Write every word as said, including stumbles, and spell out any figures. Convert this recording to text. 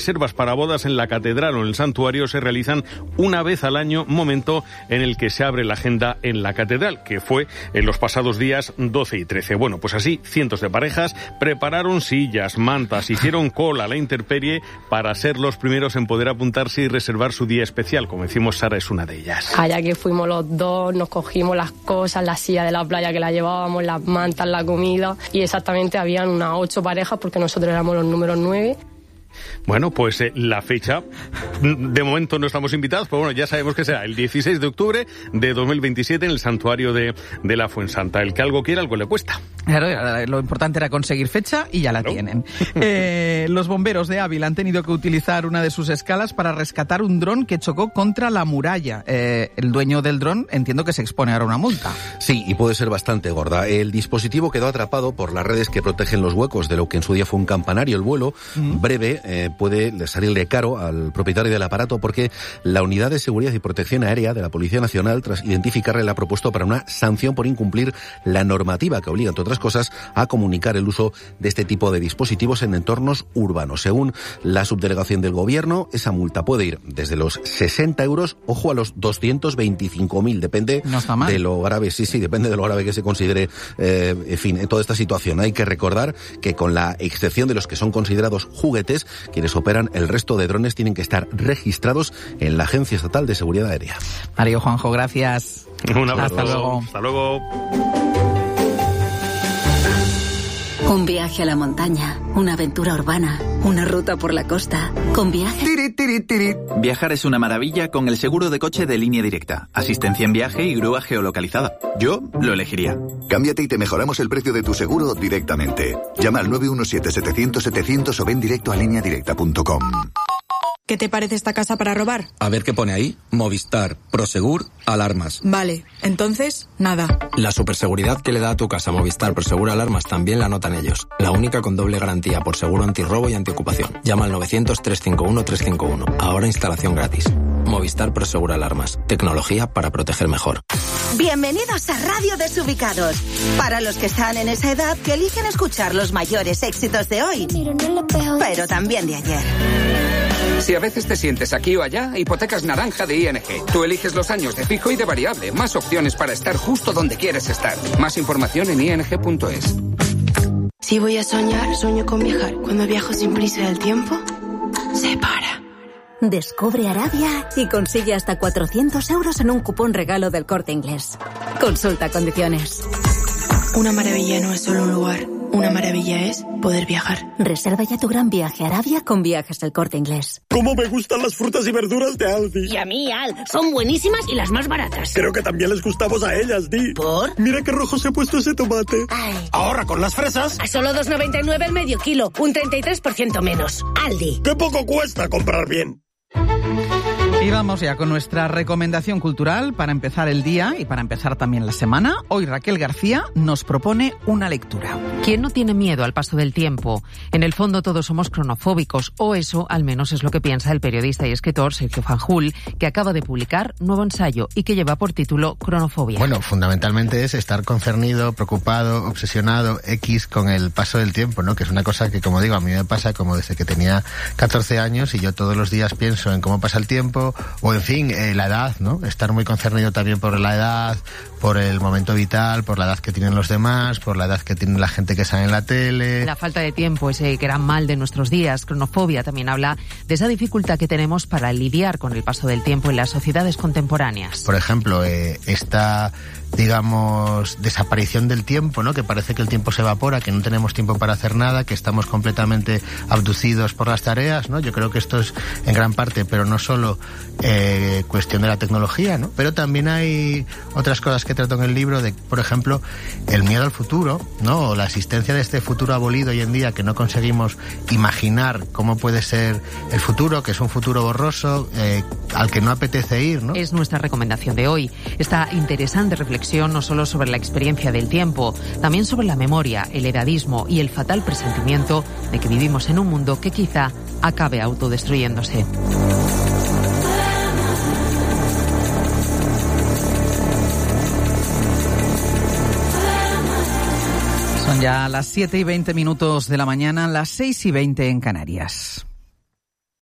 reservas para bodas en la catedral o en el santuario se realizan una vez al año, momento en el que se abre la agenda en la catedral, que fue en los pasados días doce y trece. Bueno, pues así cientos de parejas prepararon sillas, mantas, hicieron cola a la intemperie para ser los primeros en poder apuntarse y reservar su día especial. Como decimos, Sara es una de ellas. Allá que fuimos los dos, nos cogimos las cosas, la silla de la playa que la llevábamos, las mantas, la comida, y exactamente habían unas ocho parejas porque nosotros éramos los números nueve. Bueno, pues eh, la fecha, de momento no estamos invitados, pero bueno, ya sabemos que será el dieciséis de octubre de dos mil veintisiete en el santuario de, de la Fuensanta. El que algo quiera, algo le cuesta. Claro, lo importante era conseguir fecha y ya la ¿No? tienen. Eh, los bomberos de Ávila han tenido que utilizar una de sus escalas para rescatar un dron que chocó contra la muralla. Eh, el dueño del dron entiendo que se expone ahora a una multa. Sí, y puede ser bastante gorda. El dispositivo quedó atrapado por las redes que protegen los huecos de lo que en su día fue un campanario. El vuelo uh-huh. breve eh, puede salirle caro al propietario del aparato porque la Unidad de Seguridad y Protección Aérea de la Policía Nacional, tras identificarle, la ha propuesto para una sanción por incumplir la normativa que obliga, entre otras cosas, a comunicar el uso de este tipo de dispositivos en entornos urbanos. Según la subdelegación del Gobierno, esa multa puede ir desde los sesenta euros, ojo, a los doscientos veinticinco mil, depende no está mal. de lo grave, sí, sí, depende de lo grave que se considere, eh, en fin, en toda esta situación. Hay que recordar que con la excepción de los que son considerados juguetes, quienes operan el resto de drones tienen que estar registrados en la Agencia Estatal de Seguridad Aérea. Mario, Juanjo, gracias. Un abrazo. Hasta luego. Hasta luego. Un viaje a la montaña, una aventura urbana, una ruta por la costa. Con Viaje... Tiri, tiri, tiri. Viajar es una maravilla con el seguro de coche de Línea Directa. Asistencia en viaje y grúa geolocalizada. Yo lo elegiría. Cámbiate y te mejoramos el precio de tu seguro directamente. Llama al nueve uno siete, setecientos, setecientos o ven directo a línea directa punto com. ¿Qué te parece esta casa para robar? A ver qué pone ahí. Movistar, Prosegur, alarmas. Vale, entonces, nada. La superseguridad que le da a tu casa Movistar Prosegur Alarmas también la notan ellos. La única con doble garantía por seguro antirrobo y antiocupación. Llama al novecientos, trescientos cincuenta y uno, trescientos cincuenta y uno. Ahora instalación gratis. Movistar Prosegur Alarmas. Tecnología para proteger mejor. Bienvenidos a Radio Desubicados. Para los que están en esa edad que eligen escuchar los mayores éxitos de hoy, pero también de ayer. Si a veces te sientes aquí o allá, Hipotecas Naranja de I N G. Tú eliges los años de fijo y de variable. Más opciones para estar justo donde quieres estar. Más información en i n g punto es. Si voy a soñar, sueño con viajar. Cuando viajo sin prisa del tiempo, se para. Descubre Arabia y consigue hasta cuatrocientos euros en un cupón regalo del Corte Inglés. Consulta condiciones. Una maravilla no es solo un lugar. Una maravilla es poder viajar. Reserva ya tu gran viaje a Arabia con Viajes del Corte Inglés. ¿Cómo me gustan las frutas y verduras de Aldi? Y a mí, Al. Son buenísimas y las más baratas. Creo que también les gustamos a ellas, Di. ¿Por? Mira qué rojo se ha puesto ese tomate. Ay. Ahora con las fresas. A solo dos noventa y nueve el medio kilo. Un treinta y tres por ciento menos. Aldi. ¡Qué poco cuesta comprar bien! Y vamos ya con nuestra recomendación cultural para empezar el día y para empezar también la semana. Hoy Raquel García nos propone una lectura. ¿Quién no tiene miedo al paso del tiempo? En el fondo todos somos cronofóbicos, o eso al menos es lo que piensa el periodista y escritor Sergio Fanjul, que acaba de publicar nuevo ensayo y que lleva por título Cronofobia. Bueno, fundamentalmente es estar concernido, preocupado, obsesionado, X con el paso del tiempo, ¿no? Que es una cosa que, como digo, a mí me pasa como desde que tenía catorce años y yo todos los días pienso en cómo pasa el tiempo, o en fin, eh, la edad, ¿no? Estar muy concernido también por la edad, por el momento vital, por la edad que tienen los demás, por la edad que tiene la gente que sale en la tele. La falta de tiempo, ese gran mal de nuestros días. Cronofobia también habla de esa dificultad que tenemos para lidiar con el paso del tiempo en las sociedades contemporáneas. Por ejemplo, eh, esta, digamos, desaparición del tiempo, ¿no? Que parece que el tiempo se evapora, que no tenemos tiempo para hacer nada, que estamos completamente abducidos por las tareas, ¿no? Yo creo que esto es en gran parte, pero no solo eh, cuestión de la tecnología, ¿no? Pero también hay otras cosas que trato en el libro, de, por ejemplo, el miedo al futuro, ¿no? O la existencia de este futuro abolido hoy en día, que no conseguimos imaginar cómo puede ser el futuro, que es un futuro borroso, eh, al que no apetece ir, ¿no? Es nuestra recomendación de hoy. Esta interesante reflexión no solo sobre la experiencia del tiempo, también sobre la memoria, el edadismo y el fatal presentimiento de que vivimos en un mundo que quizá acabe autodestruyéndose. Son ya las siete y veinte minutos de la mañana, las seis y veinte en Canarias.